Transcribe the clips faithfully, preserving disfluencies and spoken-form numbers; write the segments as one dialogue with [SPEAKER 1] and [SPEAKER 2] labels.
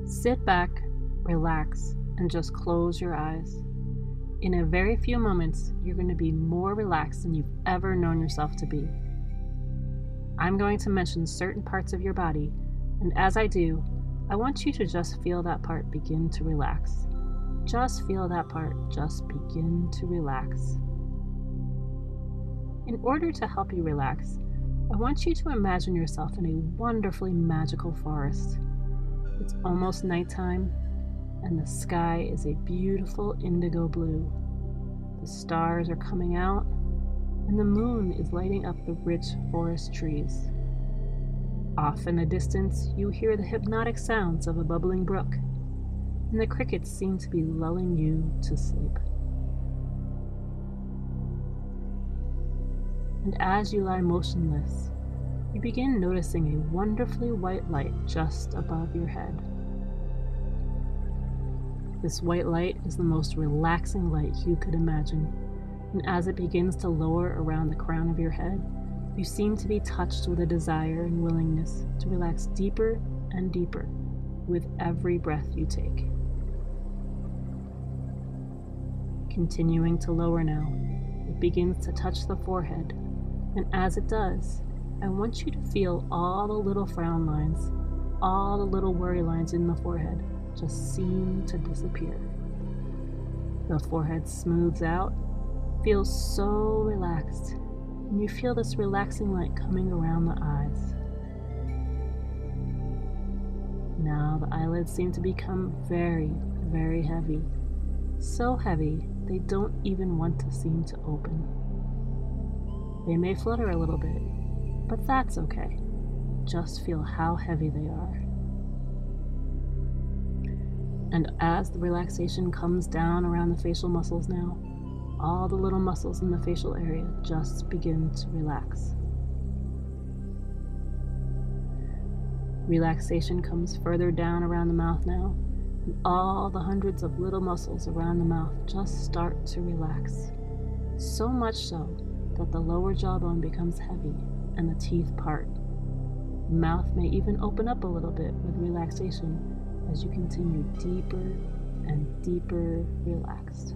[SPEAKER 1] Sit back, relax, and just close your eyes. In a very few moments, you're going to be more relaxed than you've ever known yourself to be. I'm going to mention certain parts of your body, and as I do, I want you to just feel that part begin to relax. Just feel that part just begin to relax. In order to help you relax, I want you to imagine yourself in a wonderfully magical forest. It's almost nighttime, and the sky is a beautiful indigo blue. The stars are coming out, and the moon is lighting up the rich forest trees. Off in the distance, you hear the hypnotic sounds of a bubbling brook, and the crickets seem to be lulling you to sleep. And as you lie motionless, you begin noticing a wonderfully white light just above your head. This white light is the most relaxing light you could imagine, and as it begins to lower around the crown of your head, you seem to be touched with a desire and willingness to relax deeper and deeper with every breath you take. Continuing to lower now, it begins to touch the forehead, and as it does, I want you to feel all the little frown lines, all the little worry lines in the forehead just seem to disappear. The forehead smooths out, feels so relaxed, and you feel this relaxing light coming around the eyes. Now the eyelids seem to become very, very heavy. So heavy, they don't even want to seem to open. They may flutter a little bit, but that's okay. Just feel how heavy they are. And as the relaxation comes down around the facial muscles now, all the little muscles in the facial area just begin to relax. Relaxation comes further down around the mouth now, and all the hundreds of little muscles around the mouth just start to relax. So much so that the lower jawbone becomes heavy and the teeth part. The mouth may even open up a little bit with relaxation as you continue deeper and deeper relaxed.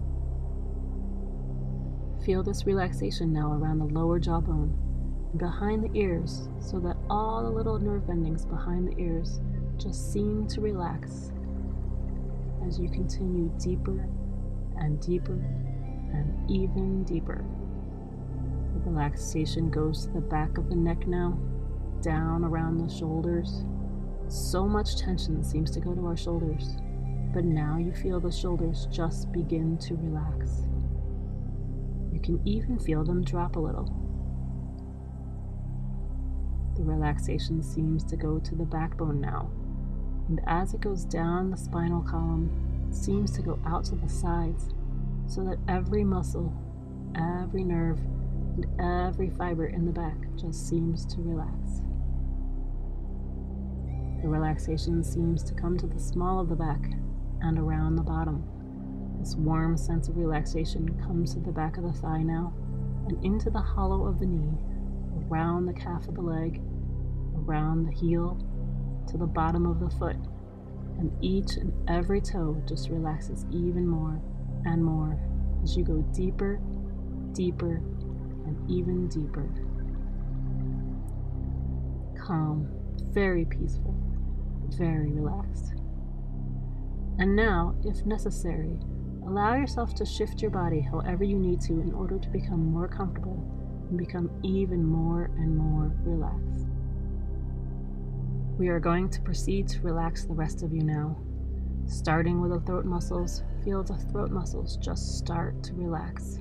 [SPEAKER 1] Feel this relaxation now around the lower jawbone and behind the ears, so that all the little nerve endings behind the ears just seem to relax as you continue deeper and deeper and even deeper. The relaxation goes to the back of the neck now, down around the shoulders. So much tension seems to go to our shoulders, but now you feel the shoulders just begin to relax. You can even feel them drop a little. The relaxation seems to go to the backbone now, and as it goes down the spinal column, it seems to go out to the sides, so that every muscle, every nerve, and every fiber in the back just seems to relax. The relaxation seems to come to the small of the back and around the bottom. This warm sense of relaxation comes to the back of the thigh now, and into the hollow of the knee, around the calf of the leg, around the heel, to the bottom of the foot, and each and every toe just relaxes even more and more as you go deeper, deeper, and even deeper. Calm, very peaceful, very relaxed. And now, if necessary, allow yourself to shift your body however you need to in order to become more comfortable and become even more and more relaxed. We are going to proceed to relax the rest of you now. Starting with the throat muscles, feel the throat muscles just start to relax.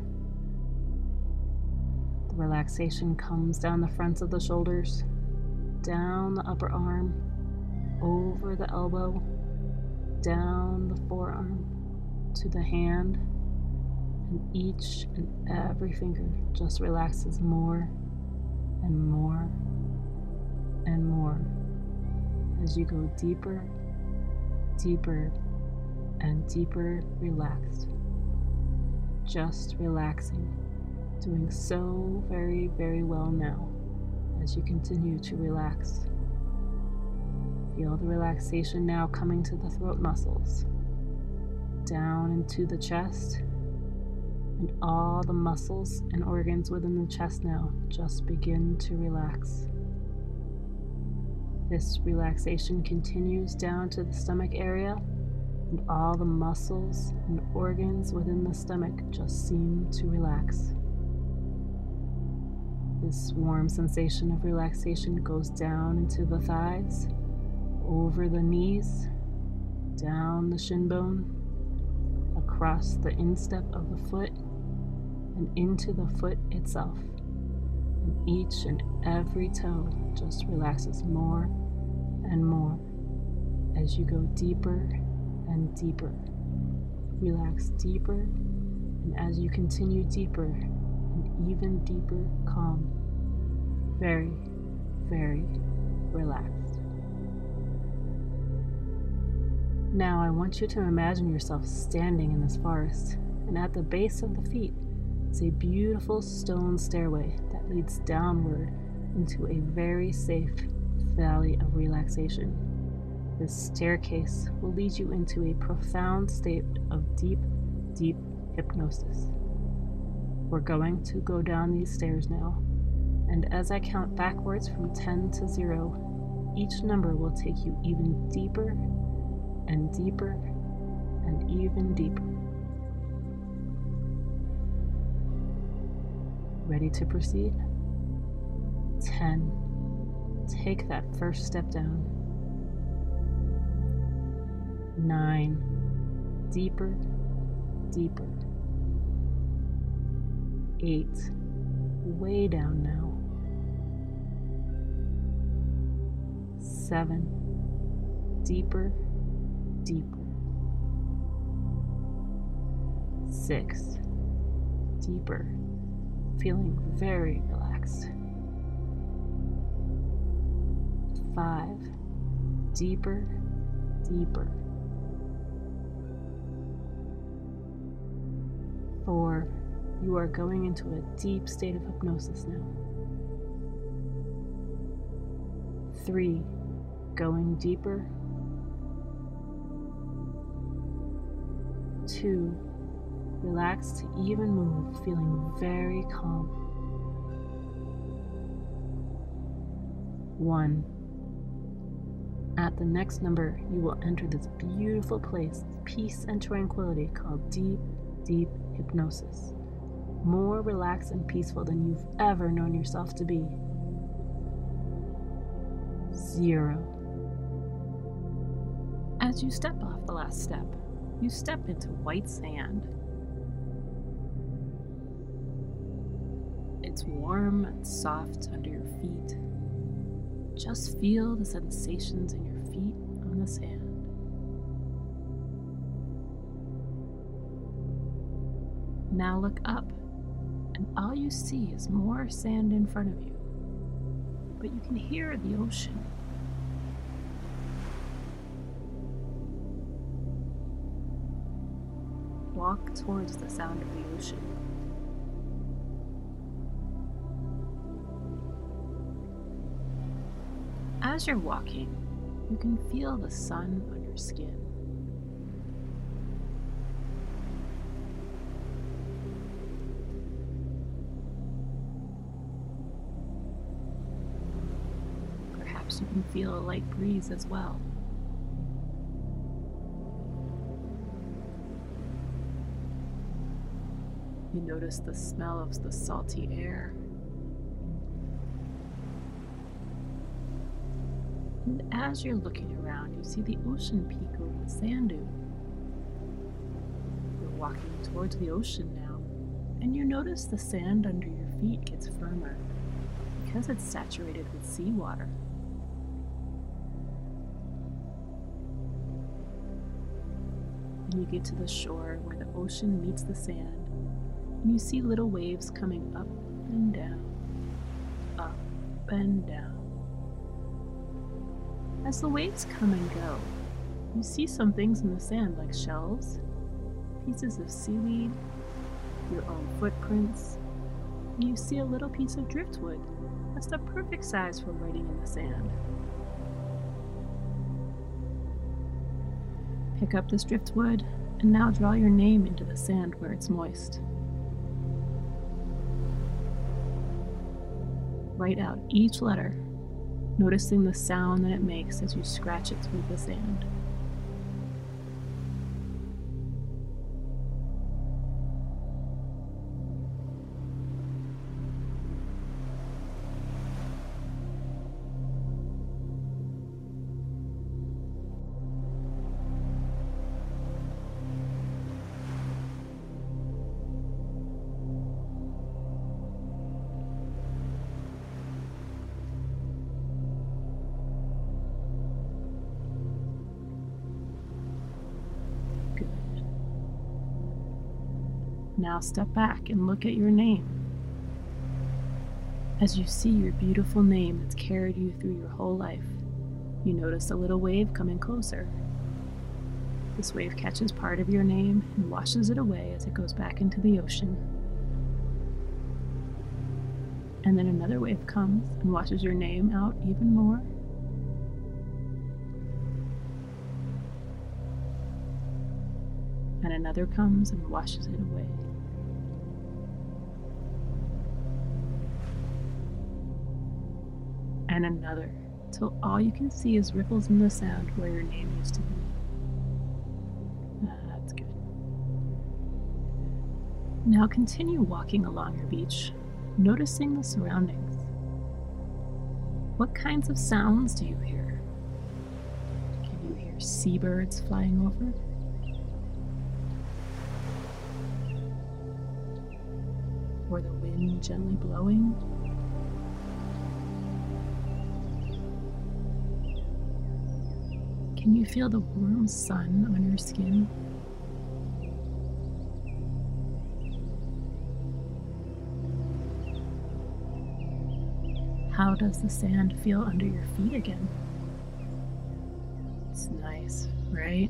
[SPEAKER 1] The relaxation comes down the fronts of the shoulders, down the upper arm, over the elbow, down the forearm, to the hand, and each and every finger just relaxes more and more and more as you go deeper, deeper, and deeper relaxed. Just relaxing, doing so very, very well now as you continue to relax. Feel the relaxation now coming to the throat muscles, down into the chest, and all the muscles and organs within the chest now just begin to relax. This relaxation continues down to the stomach area, and all the muscles and organs within the stomach just seem to relax. This warm sensation of relaxation goes down into the thighs, over the knees, down the shin bone, across the instep of the foot, and into the foot itself. And each and every toe just relaxes more and more as you go deeper and deeper. Relax deeper, and as you continue deeper, an even deeper calm. Very, very relaxed. Now I want you to imagine yourself standing in this forest, and at the base of the feet is a beautiful stone stairway that leads downward into a very safe valley of relaxation. This staircase will lead you into a profound state of deep, deep hypnosis. We're going to go down these stairs now, and as I count backwards from ten to zero, each number will take you even deeper and deeper and even deeper. Ready to proceed? ten. Take that first step down. nine. Deeper, deeper. eight. Way down now. seven. Deeper, deeper. six. Deeper, feeling very relaxed. five. Deeper, deeper. four. You are going into a deep state of hypnosis now. three. Going deeper. two. Relax to even move, feeling very calm. one. At the next number, you will enter this beautiful place of peace and tranquility called deep, deep hypnosis. More relaxed and peaceful than you've ever known yourself to be. Zero. As you step off the last step, you step into white sand. It's warm and soft under your feet. Just feel the sensations in your feet on the sand. Now look up, and all you see is more sand in front of you, but you can hear the ocean. Walk towards the sound of the ocean. As you're walking, you can feel the sun on your skin. Perhaps you can feel a light breeze as well. You notice the smell of the salty air. And as you're looking around, you see the ocean peak over the sand dune. You're walking towards the ocean now, and you notice the sand under your feet gets firmer because it's saturated with seawater. And you get to the shore where the ocean meets the sand, and you see little waves coming up and down, up and down. As the waves come and go, you see some things in the sand like shells, pieces of seaweed, your own footprints, and you see a little piece of driftwood that's the perfect size for writing in the sand. Pick up this driftwood and now draw your name into the sand where it's moist. Write out each letter, noticing the sound that it makes as you scratch it through the sand. Now step back and look at your name. As you see your beautiful name that's carried you through your whole life, you notice a little wave coming closer. This wave catches part of your name and washes it away as it goes back into the ocean. And then another wave comes and washes your name out even more. And another comes and washes it away. And another, till all you can see is ripples in the sand where your name used to be. Ah, that's good. Now continue walking along your beach, noticing the surroundings. What kinds of sounds do you hear? Can you hear seabirds flying over? Or the wind gently blowing? Can you feel the warm sun on your skin? How does the sand feel under your feet again? It's nice, right?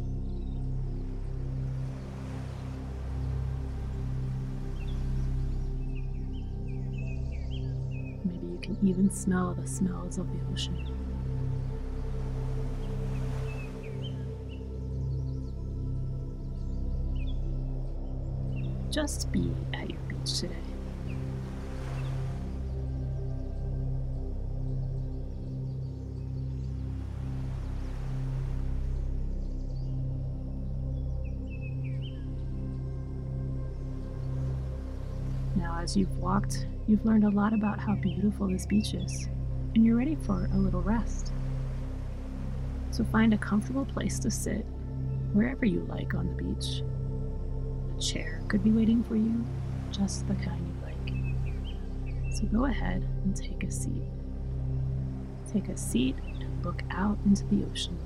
[SPEAKER 1] Maybe you can even smell the smells of the ocean. Just be at your beach today. Now, as you've walked, you've learned a lot about how beautiful this beach is, and you're ready for a little rest. So find a comfortable place to sit, wherever you like on the beach. A chair could be waiting for you, just the kind you like. So go ahead and take a seat. Take a seat and look out into the ocean.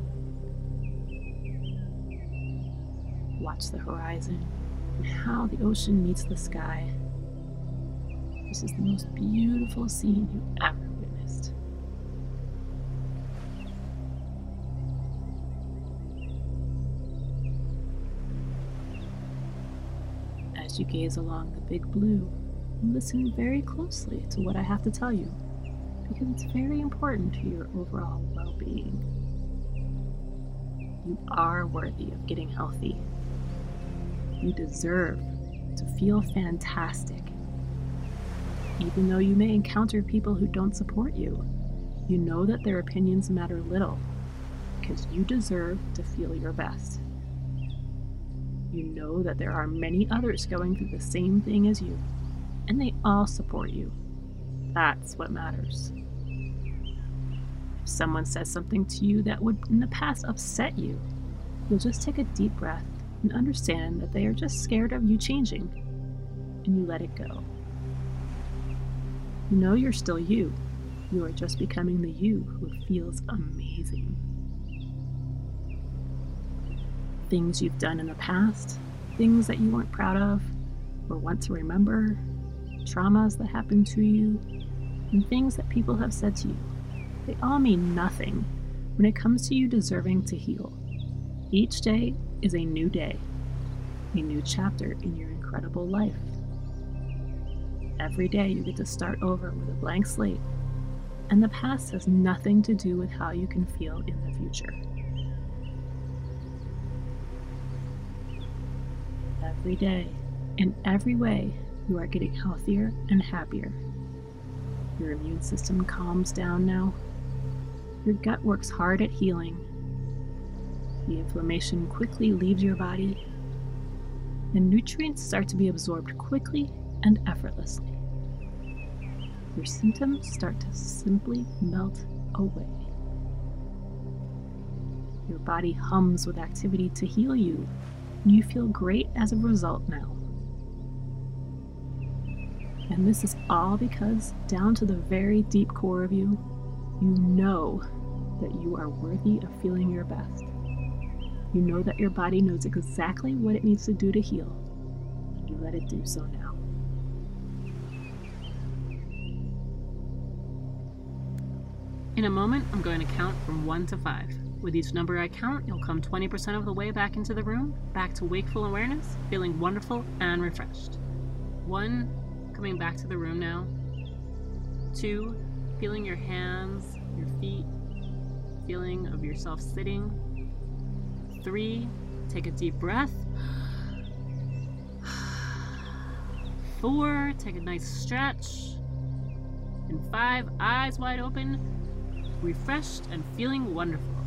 [SPEAKER 1] Watch the horizon and how the ocean meets the sky. This is the most beautiful scene you've ever witnessed. As you gaze along the big blue, listen very closely to what I have to tell you, because it's very important to your overall well-being. You are worthy of getting healthy. You deserve to feel fantastic. Even though you may encounter people who don't support you, you know that their opinions matter little, because you deserve to feel your best. You know that there are many others going through the same thing as you, and they all support you. That's what matters. If someone says something to you that would in the past upset you, you'll just take a deep breath and understand that they are just scared of you changing, and you let it go. You know you're still you. You are just becoming the you who feels amazing. Things you've done in the past, things that you weren't proud of or want to remember, traumas that happened to you, and things that people have said to you. They all mean nothing when it comes to you deserving to heal. Each day is a new day, a new chapter in your incredible life. Every day you get to start over with a blank slate, and the past has nothing to do with how you can feel in the future. every day. In every way, you are getting healthier and happier. Your immune system calms down now. Your gut works hard at healing. The inflammation quickly leaves your body, and nutrients start to be absorbed quickly and effortlessly. Your symptoms start to simply melt away. Your body hums with activity to heal you, and you feel great as a result now. And this is all because, down to the very deep core of you, you know that you are worthy of feeling your best. You know that your body knows exactly what it needs to do to heal, and you let it do so now. In a moment, I'm going to count from one to five. With each number I count, you'll come twenty percent of the way back into the room, back to wakeful awareness, feeling wonderful and refreshed. One, coming back to the room now. Two, feeling your hands, your feet, feeling of yourself sitting. Three, take a deep breath. Four, take a nice stretch. And five, eyes wide open, refreshed and feeling wonderful.